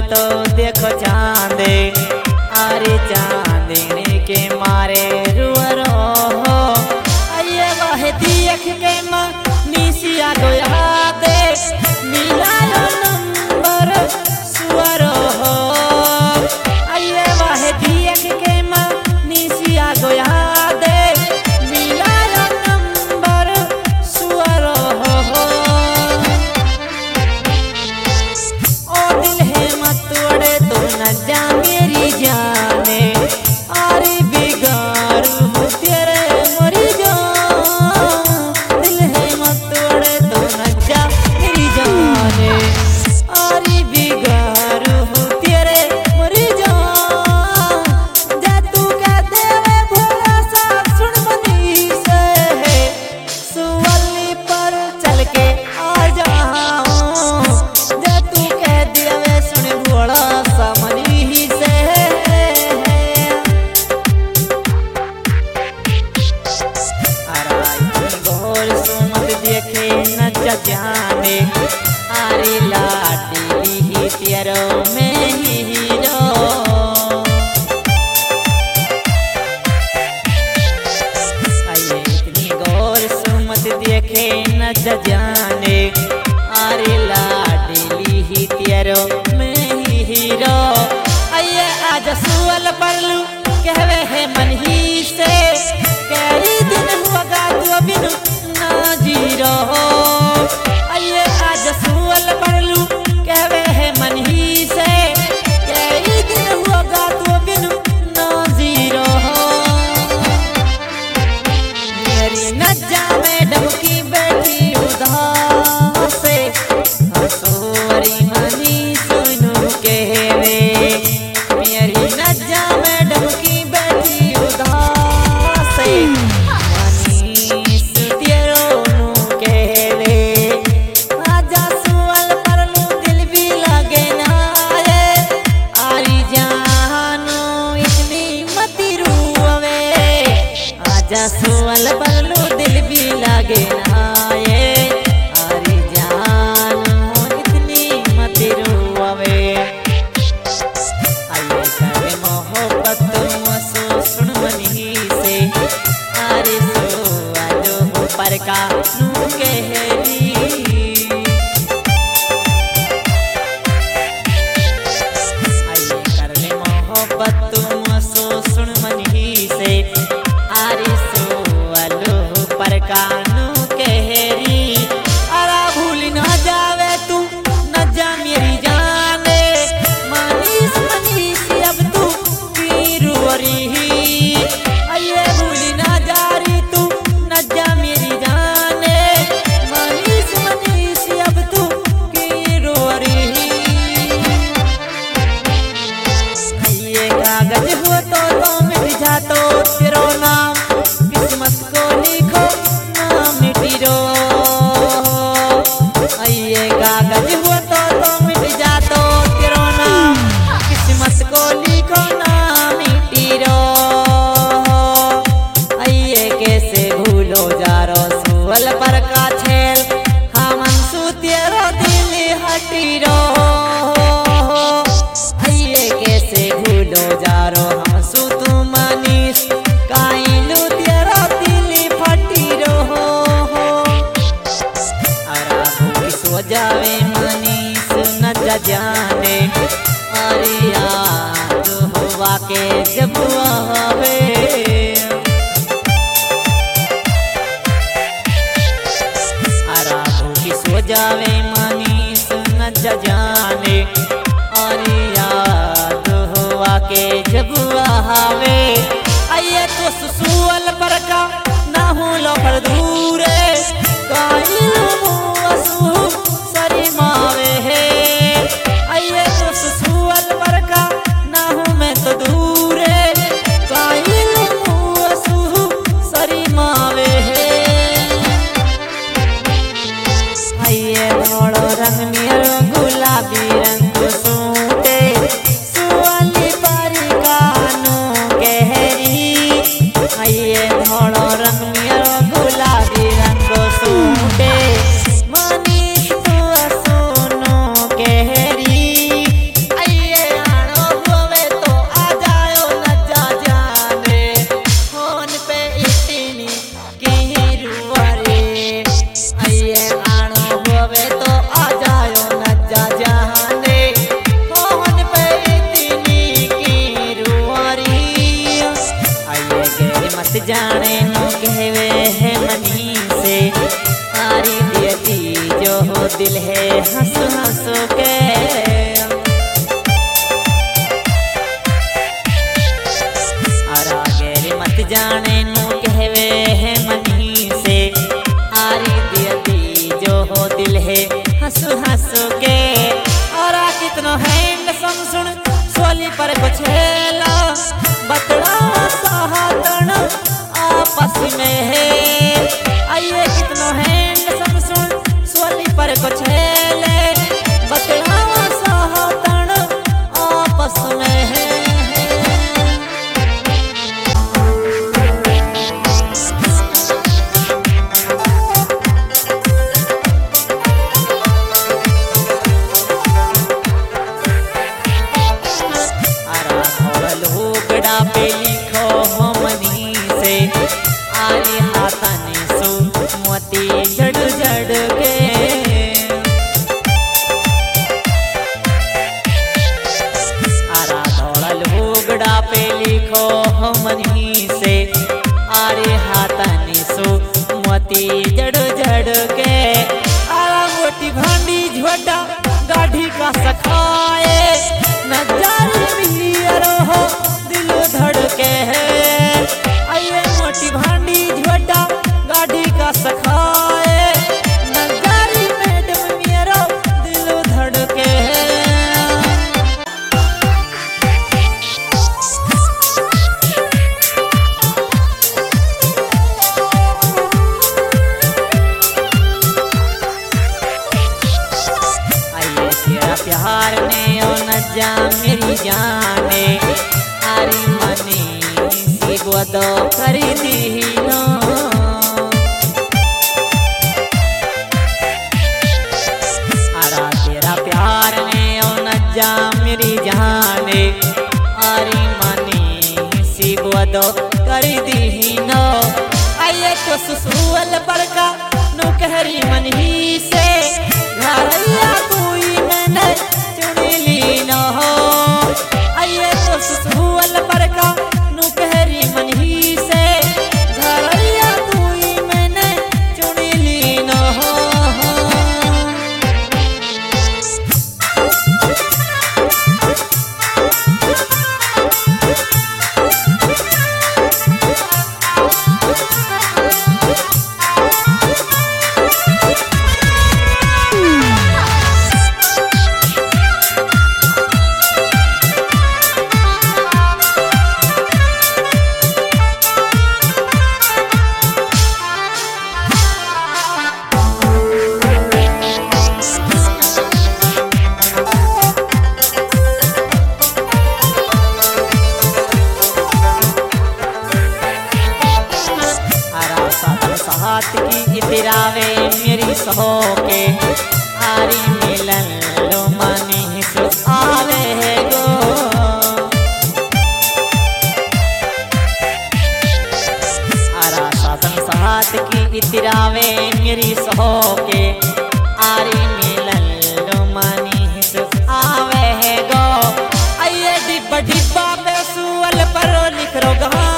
तो देखो चांदे, अरे चांदनी के मारे रुअरो हो। आइए वह देख के माँ निशिया को यादे मिला नंबर सुअरो हो। आइए वह देख के माँ निशिया को यादे मिला नंबर सुअरो हो। ओ दिल है मत तोड़े तो न जा मेरी जाने, अरे बिगाड़ू तेरे मरी जान। दिल है मत तोड़े तो न जा मेरी जाने, अरे बिगाड़ू तेरे मरी जान। जा तू कह दे भोला सा सुन मनी से, सुवली पर चल के आ जाऊं। जा तू कह दे सुन भोला सा मनी से। देखे न जाने, अरे लाडी ही तेरो में हीरो। आइए इतनी गौर सुमत देखे न जाने, अरे लाडी ही तेरो में हीरो। आइए आज सुअल परलू कहवे है मन ही से, कई दिन हुआ गातु बिनु ना जीरो। आइए आज सुअल परलू कहवे है मन ही से, कई दिन हुआ गातु बिनु ना जीरो। मेरी नज्जा में डमकी बैठी उदास से, हंसोरी मनी सुनु कहवे। मेरी नज्जा में डमकी बैठी उदास से, सुअल परलू दिल भी लागे नाये। अरे जानो इतनी मत रोवे, आइए करे मोहब्बत मसो सुन मनी से। अरे सुअलो पर का नू कहरी, आइए करने मोहब्बत मसो सुन मनी से। अरे सुअलो पर कानू कहरी, अरा भूल ना जावे तू न जा मेरी जाने। मनीष मनीष अब तू की रुअरी, आइए भूल ना जा रही तू न जा मेरी जाने। मनीष मनीष अब तू की रुअरी। आइए कागज हो तो मिट जा तो तेरो नाम, किस्मत को लिखो ना मिटिरो। आइए कागज हुआ तो मिट जा तो तेरो नाम, किस्मत को लिखो ना मिटिरो। आइए कैसे भूलो जा रो सुअल पर का छेल, हम अंशु तेरो दिल हटिरो। आइए कैसे भूलो जा रो हमसु तू मनीष, काइलू तेरा दिल फटीरो। अरा भूल सो जावे मनीष न जाने, अरे याद हुआ के जब आवे। अरा भूल सो जावे मनीष न जाने, अरे याद हुआ के जब आवे। आइए तो सुअल पर का ना हूँ लफर दूरे, सरी मावे है। आइए तो सुअल पर का ना हूँ मैं तो दूरे, सरी मावे है। आइए हंसू हंसू के और आगे रे मत जाने नू कहवे है मनी से आरी दियती जो हो दिल है हंसू हंसू के और आ कितनो हैंग सुन सोली पर कुछ हेला बतड़ा सहातन आपस में है आइए कितनो हैंग सुन सोली पर कुछ हेले बतड़ा सहातन आपस में है पे लिखो हमनी से आरे हाथाने सो मोती जड़ जड़ के आरा धौड़ल होगड़ा पे लिखो हमनी से आरे हाथाने सो मोती जड़ जड़ के आरा मोटी भांडी झोटा गाढ़ी का सखाए नजर पियरो हो धड़के है आइए मोटी भांडी झोटा गाड़ी का सखाए नजारी मैडम मेरा दिल धड़के आइए तेरा प्यार ने ओ न जा मेरी जाने आरी मनी सी गोदो कर दीनो आरा तेरा प्यार ने ओ न जा मेरी जाने आरी मनी सी गोदो कर दीनो आइए तो सुसुअल बड़का नु कहरी मन ही से घरैया कोई मैंने चुनी ली न हो आइए तो सुसुअल बड़का नु कहरी मन ही से घरैया कोई मैंने चुनी ली न हो हाथ की इतरावे मेरी सहो के आरी मिलन लो मनी सु आवे गो आरा साधन साथ की इतरावे मेरी सहो के आरी मिलन लो मनी सु आवे गो आइए डिब्बा डिब्बा पे सुअल पर लिख रो गा